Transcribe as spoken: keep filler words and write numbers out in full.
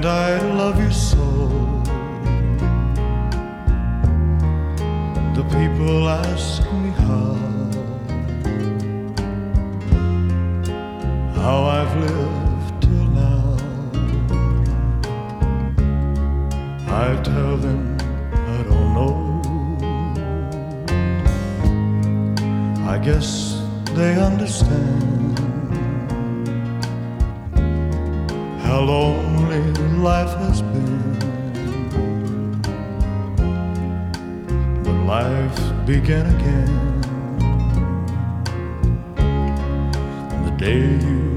and I love you so. The people ask me how, how I've lived till now. I tell them I don't know. I guess they understand how lonely life has been. But life began again the day you